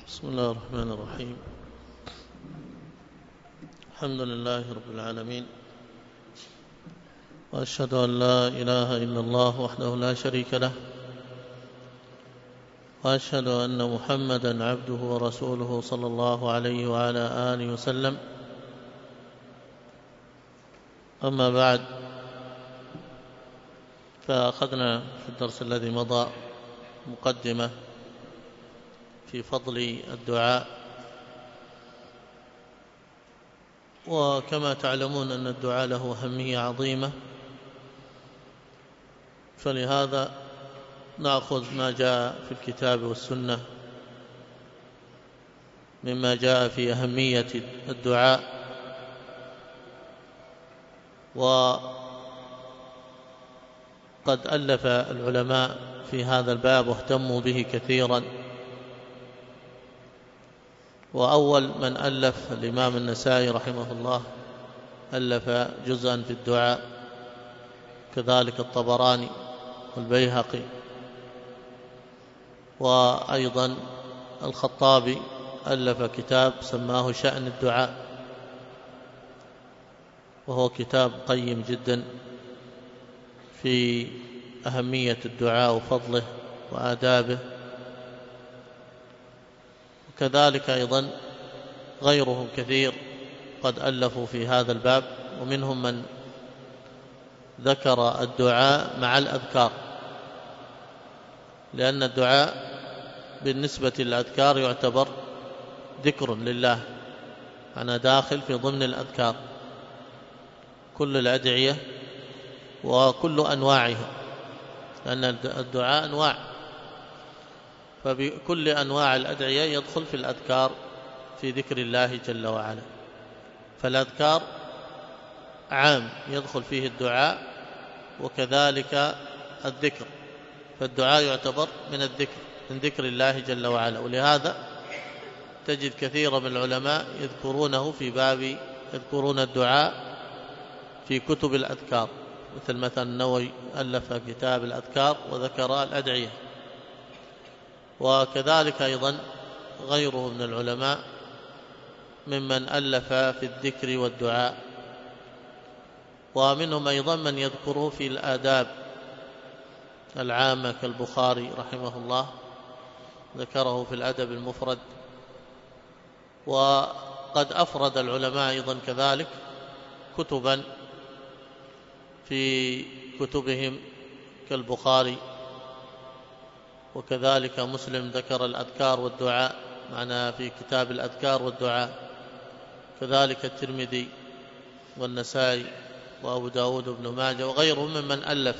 بسم الله الرحمن الرحيم. الحمد لله رب العالمين، وأشهد أن لا إله إلا الله وحده لا شريك له، وأشهد أن محمدا عبده ورسوله صلى الله عليه وعلى آله وسلم. أما بعد، فأخذنا في الدرس الذي مضى مقدمة في فضل الدعاء، وكما تعلمون أن الدعاء له أهمية عظيمة، فلهذا نأخذ ما جاء في الكتاب والسنة مما جاء في أهمية الدعاء. وقد ألف العلماء في هذا الباب واهتموا به كثيرا، وأول من ألف الإمام النسائي رحمه الله، ألف جزءا في الدعاء، كذلك الطبراني والبيهقي، وأيضا الخطابي ألف كتاب سماه شأن الدعاء، وهو كتاب قيم جدا في أهمية الدعاء وفضله وآدابه. وكذلك أيضا غيرهم كثير قد ألفوا في هذا الباب، ومنهم من ذكر الدعاء مع الأذكار، لأن الدعاء بالنسبة للأذكار يعتبر ذكر لله، أنا داخل في ضمن الأذكار، كل الأدعية وكل أنواعها، لأن الدعاء أنواع، فبكل أنواع الأدعية يدخل في الأذكار في ذكر الله جل وعلا. فالأذكار عام يدخل فيه الدعاء وكذلك الذكر، فالدعاء يعتبر من الذكر، من ذكر الله جل وعلا. ولهذا تجد كثير من العلماء يذكرونه في باب، يذكرون الدعاء في كتب الأذكار، مثلا النووي ألف كتاب الأذكار وذكر الأدعية، وكذلك أيضا غيره من العلماء ممن ألف في الذكر والدعاء، ومنهم أيضا من يذكره في الآداب العامة كالبخاري رحمه الله، ذكره في الأدب المفرد. وقد أفرد العلماء أيضا كذلك كتبا في كتبهم كالبخاري، وكذلك مسلم ذكر الأذكار والدعاء معنا في كتاب الأذكار والدعاء، كذلك الترمذي والنسائي وأبو داود وابن ماجه وغيرهم ممن ألف.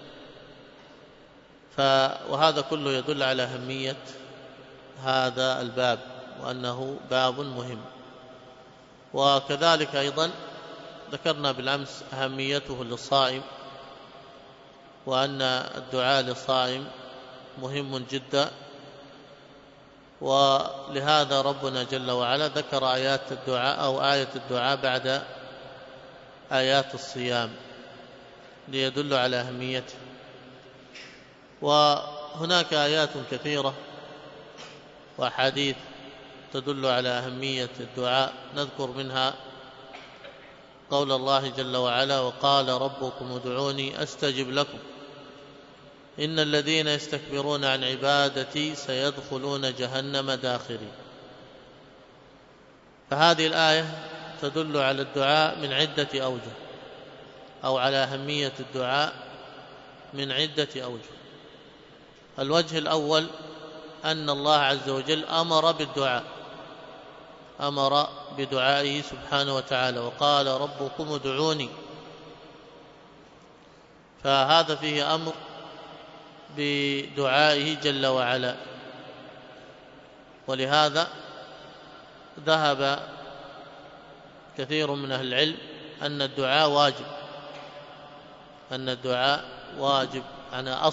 وهذا كله يدل على أهمية هذا الباب، وأنه باب مهم. وكذلك أيضا ذكرنا بالأمس أهميته للصائم، وأن الدعاء للصائم مهم جدا، ولهذا ربنا جل وعلا ذكر آيات الدعاء أو آية الدعاء بعد آيات الصيام ليدل على أهميته. وهناك آيات كثيرة وأحاديث تدل على أهمية الدعاء، نذكر منها قول الله جل وعلا: وقال ربكم ادعوني أستجب لكم إن الذين يستكبرون عن عبادتي سيدخلون جهنم داخرين. فهذه الآية تدل على الدعاء من عدة أوجه، أو على أهمية الدعاء من عدة أوجه. الوجه الأول أن الله عز وجل أمر بالدعاء، أمر بدعائه سبحانه وتعالى، وقال ربكم ادعوني، فهذا فيه أمر بدعائه جل وعلا. ولهذا ذهب كثير من أهل العلم أن الدعاء واجب، أن الدعاء واجب، أنا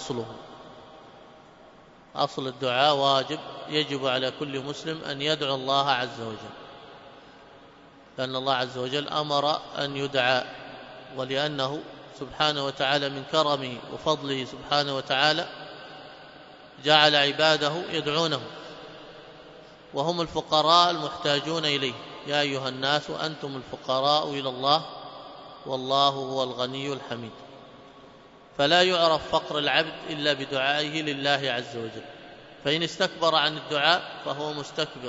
أصل الدعاء واجب، يجب على كل مسلم أن يدعو الله عز وجل، لأن الله عز وجل أمر أن يدعى، ولأنه سبحانه وتعالى من كرمه وفضله سبحانه وتعالى جعل عباده يدعونه، وهم الفقراء المحتاجون إليه. يا أيها الناس أنتم الفقراء إلى الله والله هو الغني الحميد. فلا يعرف فقر العبد إلا بدعائه لله عز وجل، فإن استكبر عن الدعاء فهو مستكبر،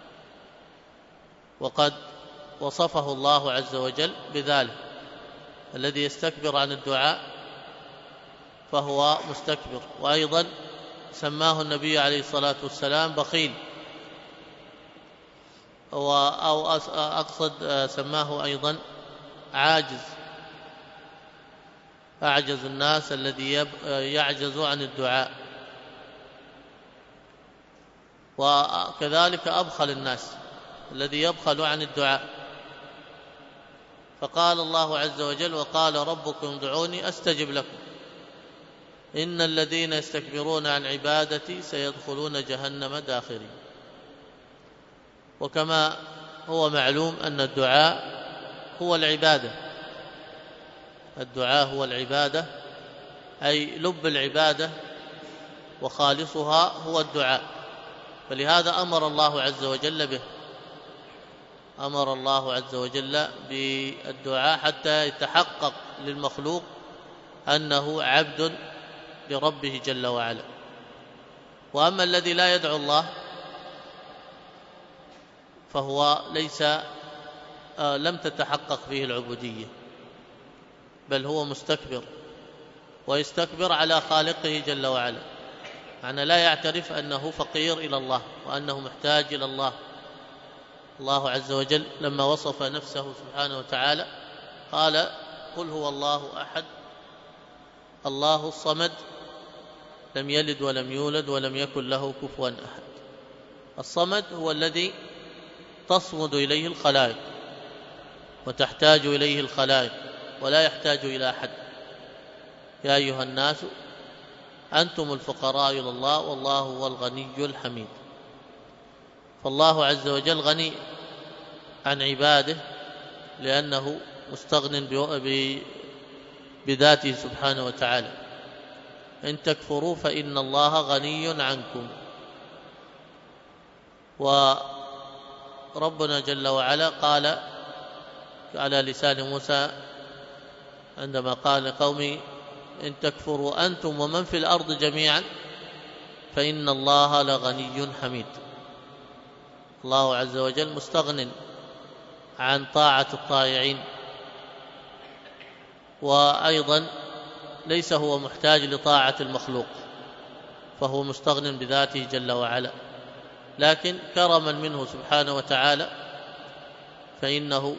وقد وصفه الله عز وجل بذلك: الذي يستكبر عن الدعاء فهو مستكبر. وأيضا سماه النبي عليه الصلاة والسلام بخيل، أو أقصد سماه أيضا عاجز، أعجز الناس الذي يعجز عن الدعاء، وكذلك أبخل الناس الذي يبخل عن الدعاء. فقال الله عز وجل: وقال ربكم ادعوني أستجب لكم إن الذين يستكبرون عن عبادتي سيدخلون جهنم داخرين. وكما هو معلوم أن الدعاء هو العبادة، الدعاء هو العبادة، أي لب العبادة وخالصها هو الدعاء. فلهذا أمر الله عز وجل به، أمر الله عز وجل بالدعاء حتى يتحقق للمخلوق أنه عبد لربه جل وعلا. وأما الذي لا يدعو الله فهو لم تتحقق فيه العبودية، بل هو مستكبر، ويستكبر على خالقه جل وعلا، معنى لا يعترف أنه فقير إلى الله وأنه محتاج إلى الله. الله عز وجل لما وصف نفسه سبحانه وتعالى قال: قل هو الله أحد الله الصمد لم يلد ولم يولد ولم يكن له كفوا أحد. الصمد هو الذي تصمد إليه الخلائق وتحتاج إليه الخلائق ولا يحتاج إلى أحد. يا أيها الناس أنتم الفقراء إلى الله والله هو الغني الحميد. فالله عز وجل غني عن عباده لأنه مستغن بذاته سبحانه وتعالى. إن تكفروا فإن الله غني عنكم. وربنا جل وعلا قال على لسان موسى عندما قال لقومه: إن تكفروا أنتم ومن في الأرض جميعا فإن الله لغني حميد. الله عز وجل مستغن عن طاعة الطائعين، وأيضا ليس هو محتاج لطاعة المخلوق، فهو مستغن بذاته جل وعلا. لكن كرما منه سبحانه وتعالى فإنه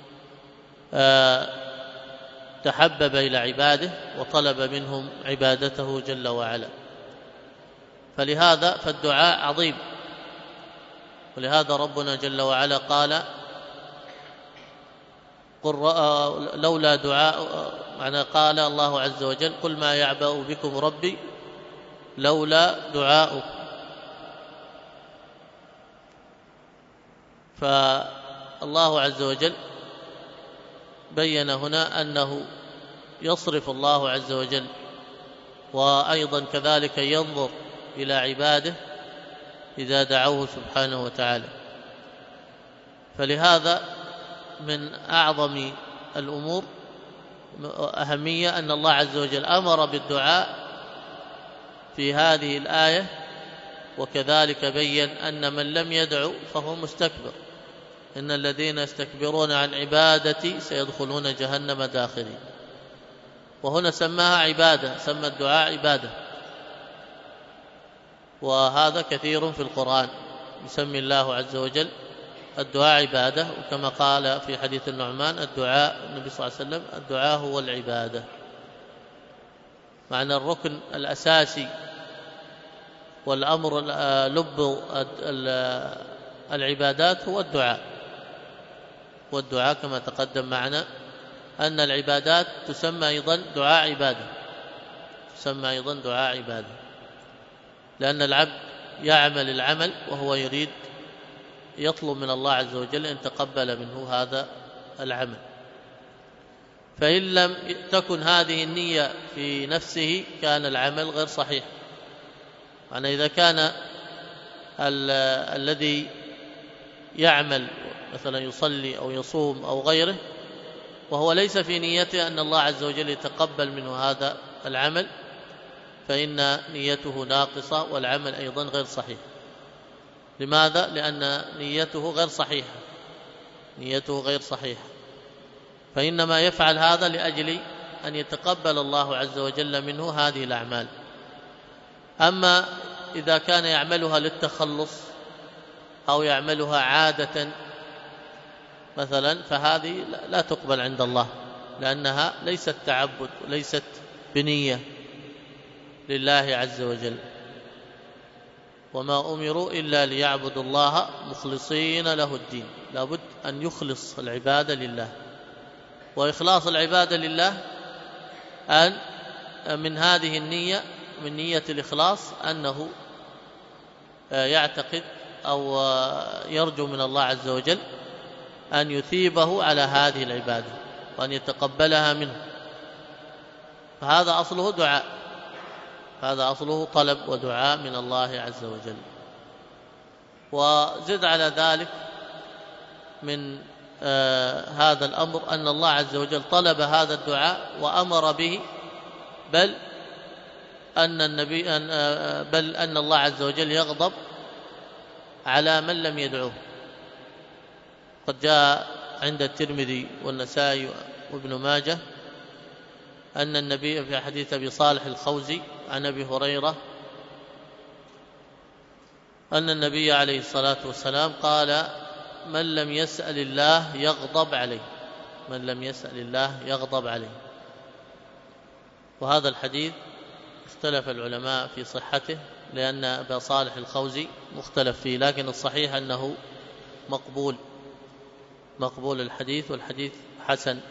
تحبب إلى عباده وطلب منهم عبادته جل وعلا. فلهذا فالدعاء عظيم، ولهذا ربنا جل وعلا قال: لولا دعاء، معنى قال الله عز وجل: قل ما يعبأ بكم ربي لولا دعاؤكم. فالله عز وجل بين هنا أنه يصرف الله عز وجل، وأيضا كذلك ينظر إلى عباده إذا دعوه سبحانه وتعالى. فلهذا من أعظم الأمور أهمية أن الله عز وجل أمر بالدعاء في هذه الآية، وكذلك بين أن من لم يدعو فهو مستكبر. إن الذين يستكبرون عن عبادتي سيدخلون جهنم داخرين. وهنا سماها عبادة، سمى الدعاء عبادة، وهذا كثير في القرآن يسمي الله عز وجل الدعاء عبادة. وكما قال في حديث النعمان الدعاء، النبي صلى الله عليه وسلم: الدعاء هو العبادة. معنى الركن الأساسي والأمر لب العبادات هو الدعاء. والدعاء كما تقدم معنا أن العبادات تسمى أيضا دعاء عبادة، تسمى أيضا دعاء عبادة، لأن العبد يعمل العمل وهو يريد يطلب من الله عز وجل أن يتقبل منه هذا العمل. فإن لم تكن هذه النية في نفسه كان العمل غير صحيح. يعني إذا كان الذي يعمل مثلا يصلي أو يصوم أو غيره وهو ليس في نيته أن الله عز وجل يتقبل منه هذا العمل، فإن نيته ناقصة والعمل أيضا غير صحيح. لماذا؟ لأن نيته غير صحيحة، نيته غير صحيحة، فإنما يفعل هذا لأجل أن يتقبل الله عز وجل منه هذه الأعمال. أما إذا كان يعملها للتخلص أو يعملها عادة مثلا فهذه لا تقبل عند الله، لأنها ليست تعبد وليست بنية لله عز وجل. وما أمروا إلا ليعبدوا الله مخلصين له الدين، لابد أن يخلص العبادة لله، وإخلاص العبادة لله أن من هذه النية، من نية الإخلاص أنه يعتقد أو يرجو من الله عز وجل أن يثيبه على هذه العبادة وأن يتقبلها منه، فهذا أصله دعاء، هذا أصله طلب ودعاء من الله عز وجل. وزد على ذلك من هذا الأمر أن الله عز وجل طلب هذا الدعاء وأمر به، بل أن الله عز وجل يغضب على من لم يدعوه. قد جاء عند الترمذي والنسائي وابن ماجه أن النبي في حديث أبي صالح الخوزي عن أبي هريرة أن النبي عليه الصلاة والسلام قال: من لم يسأل الله يغضب عليه، من لم يسأل الله يغضب عليه. وهذا الحديث اختلف العلماء في صحته، لأن أبا صالح الخوزي مختلف فيه، لكن الصحيح أنه مقبول الحديث، والحديث حسن،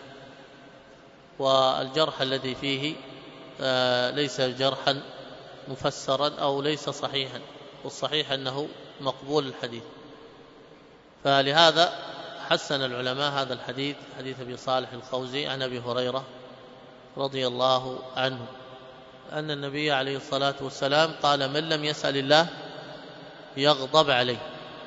والجرح الذي فيه ليس جرحا مفسرا أو ليس صحيحا، والصحيح أنه مقبول الحديث. فلهذا حسن العلماء هذا الحديث، حديث أبي صالح الخوزي عن أبي هريرة رضي الله عنه أن النبي عليه الصلاة والسلام قال: من لم يسأل الله يغضب عليه.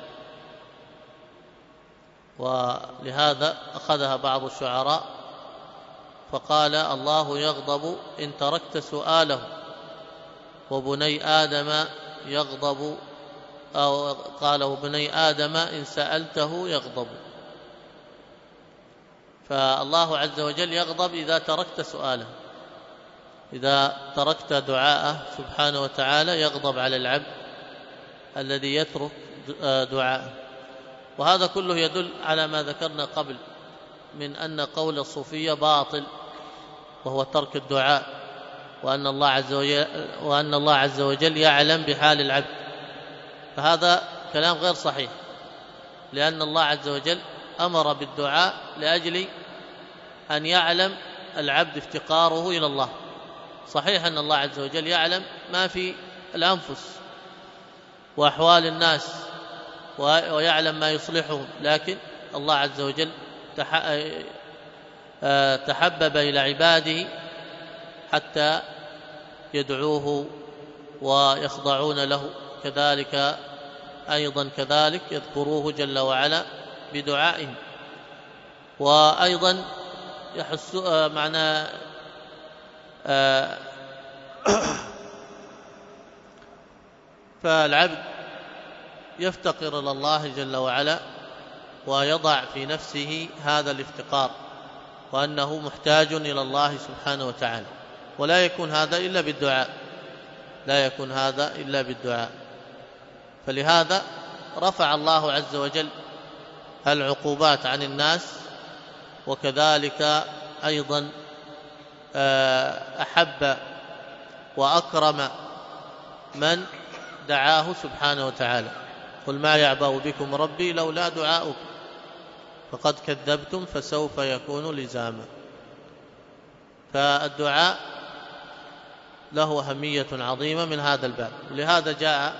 ولهذا أخذها بعض الشعراء فقال: الله يغضب إن تركت سؤاله، وبني آدم يغضب، أو قال: وبني آدم إن سألته يغضب. فالله عز وجل يغضب إذا تركت سؤاله، إذا تركت دعاءه سبحانه وتعالى يغضب على العبد الذي يترك دعاءه. وهذا كله يدل على ما ذكرنا قبل من أن قول الصوفية باطل، وهو ترك الدعاء، وأن الله عز وجل يعلم بحال العبد، فهذا كلام غير صحيح، لأن الله عز وجل أمر بالدعاء لأجل أن يعلم العبد افتقاره إلى الله. صحيح أن الله عز وجل يعلم ما في الأنفس وأحوال الناس ويعلم ما يصلحهم، لكن الله عز وجل تحبب إلى عباده حتى يدعوه ويخضعون له، كذلك أيضا كذلك يذكروه جل وعلا بدعائهم. وأيضا يحس معنى فالعبد يفتقر إلى الله جل وعلا ويضع في نفسه هذا الافتقار، وأنه محتاج إلى الله سبحانه وتعالى، ولا يكون هذا إلا بالدعاء، لا يكون هذا إلا بالدعاء. فلهذا رفع الله عز وجل العقوبات عن الناس، وكذلك أيضا أحب وأكرم من دعاه سبحانه وتعالى. قل ما يعبأ بكم ربي لولا دعاؤكم فقد كذبتم فسوف يكون لزاما. فالدعاء له أهمية عظيمة من هذا الباب. لهذا جاء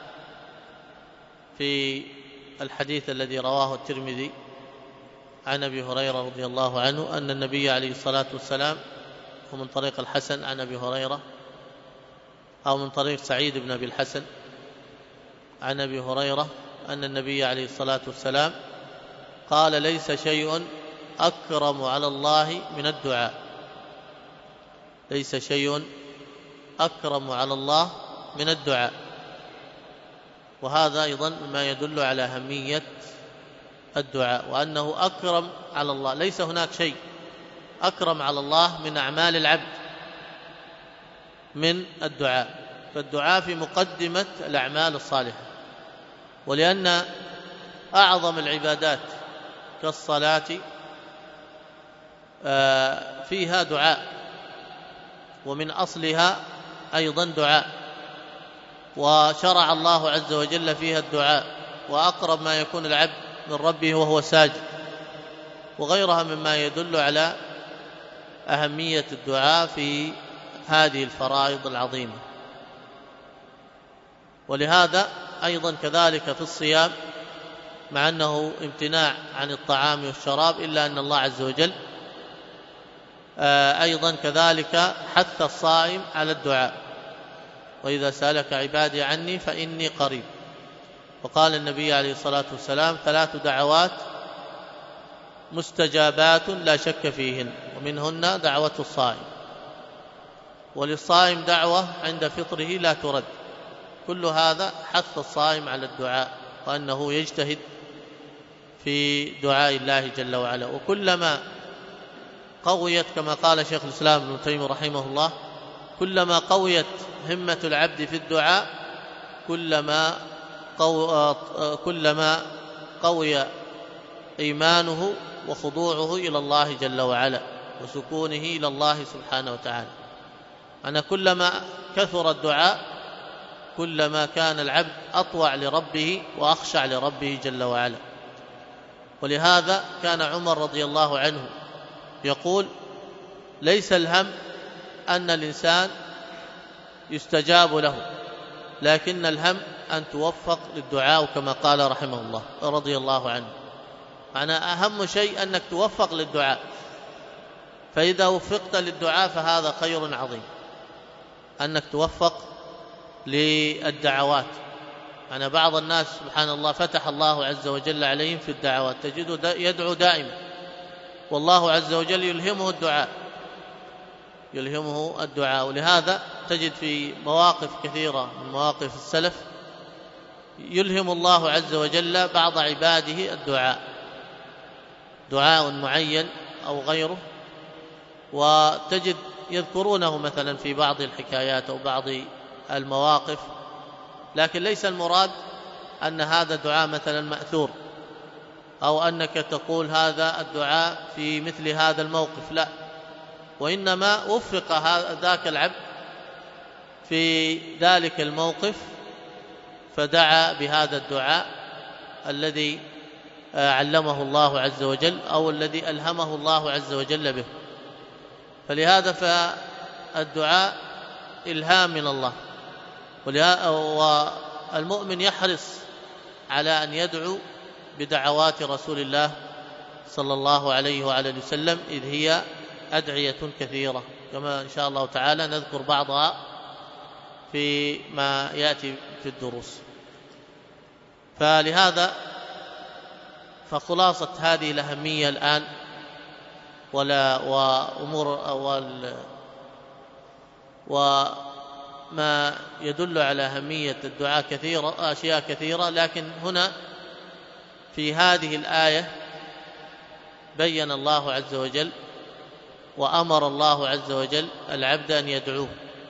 في الحديث الذي رواه الترمذي عن أبي هريرة رضي الله عنه أن النبي عليه الصلاة والسلام، ومن طريق الحسن عن أبي هريرة أو من طريق سعيد بن أبي الحسن، عن أبي هريرة أن النبي عليه الصلاة والسلام قال: ليس شيء أكرم على الله من الدعاء. ليس شيء أكرم على الله من الدعاء. وهذا أيضا ما يدل على أهمية الدعاء، وأنه أكرم على الله. ليس هناك شيء أكرم على الله من أعمال العبد من الدعاء، فالدعاء في مقدمة الأعمال الصالحة. ولأن أعظم العبادات كالصلاة فيها دعاء، ومن أصلها أيضا دعاء، وشرع الله عز وجل فيها الدعاء، وأقرب ما يكون العبد من ربه وهو ساجد، وغيرها مما يدل على أهمية الدعاء في هذه الفرائض العظيمة. ولهذا أيضا كذلك في الصيام، مع أنه امتناع عن الطعام والشراب، إلا أن الله عز وجل أيضا كذلك حث الصائم على الدعاء: وإذا سألك عبادي عني فإني قريب. وقال النبي عليه الصلاة والسلام: 3 دعوات مستجابات لا شك فيهن، ومنهن دعوة الصائم. وللصائم دعوة عند فطره لا ترد. كل هذا حث الصائم على الدعاء، وأنه يجتهد في دعاء الله جل وعلا. وكلما قويت، كما قال شيخ الإسلام ابن تيمية رحمه الله، كلما قويت همة العبد في الدعاء كلما قوي إيمانه وخضوعه إلى الله جل وعلا وسكونه إلى الله سبحانه وتعالى. أنا كلما كثر الدعاء كلما كان العبد أطوع لربه وأخشع لربه جل وعلا. ولهذا كان عمر رضي الله عنه يقول: ليس الهم أن الإنسان يستجاب له، لكن الهم أن توفق للدعاء، كما قال رحمه الله رضي الله عنه. معنى أهم شيء أنك توفق للدعاء، فإذا وفقت للدعاء فهذا خير عظيم، أنك توفق للدعوات. أنا بعض الناس سبحان الله فتح الله عز وجل عليهم في الدعوات، تجده يدعو دائما، والله عز وجل يلهمه الدعاء. ولهذا تجد في مواقف كثيرة من مواقف السلف يلهم الله عز وجل بعض عباده دعاء معين أو غيره، وتجد يذكرونه مثلا في بعض الحكايات أو بعض المواقف، لكن ليس المراد أن هذا الدعاء مثلا مأثور، أو أنك تقول هذا الدعاء في مثل هذا الموقف، لا، وإنما وفق ذاك العبد في ذلك الموقف فدعا بهذا الدعاء الذي علمه الله عز وجل أو الذي ألهمه الله عز وجل به. فلهذا فالدعاء إلهام من الله، والمؤمن يحرص على أن يدعو بدعوات رسول الله صلى الله عليه وعلى وسلم، إذ هي أدعية كثيرة، كما إن شاء الله تعالى نذكر بعضها فيما يأتي في الدروس. فلهذا فخلاصة هذه الأهمية الآن وما يدل على أهمية الدعاء أشياء كثيرة، لكن هنا في هذه الآية بين الله عز وجل وأمر الله عز وجل العبد أن يدعوه،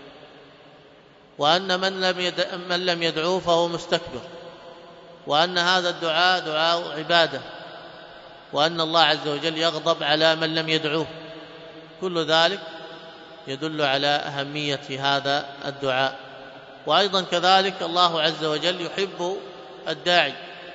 وأن من لم يدعوه فهو مستكبر، وأن هذا الدعاء دعاء عبادة، وأن الله عز وجل يغضب على من لم يدعوه. كل ذلك يدل على أهمية هذا الدعاء. وأيضا كذلك الله عز وجل يحب الداعي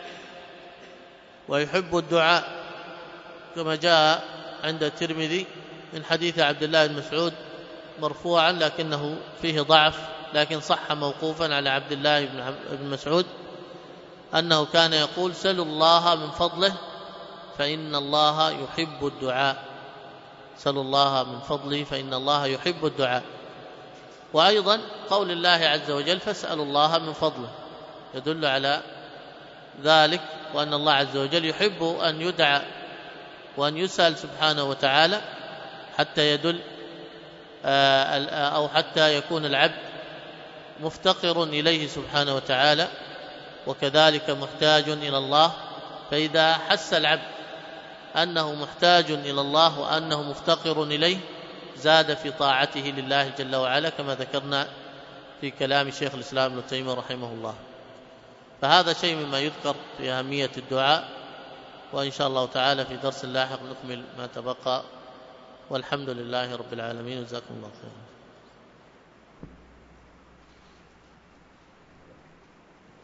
ويحب الدعاء، كما جاء عند الترمذي من حديث عبد الله بن مسعود مرفوعا لكنه فيه ضعف، لكن صح موقوفا على عبد الله بن مسعود أنه كان يقول: سلوا الله من فضله فإن الله يحب الدعاء. سلوا الله من فضله فإن الله يحب الدعاء. وأيضا قول الله عز وجل: فاسألوا الله من فضله، يدل على ذلك، وأن الله عز وجل يحب أن يدعى وأن يسأل سبحانه وتعالى حتى يدل أو حتى يكون العبد مفتقر إليه سبحانه وتعالى، وكذلك محتاج إلى الله. فإذا حس العبد أنه محتاج إلى الله وأنه مفتقر إليه زاد في طاعته لله جل وعلا، كما ذكرنا في كلام شيخ الإسلام ابن تيمية رحمه الله. فهذا شيء مما يذكر في أهمية الدعاء، وإن شاء الله تعالى في درس لاحق نكمل ما تبقى، والحمد لله رب العالمين، جزاكم الله خيرا.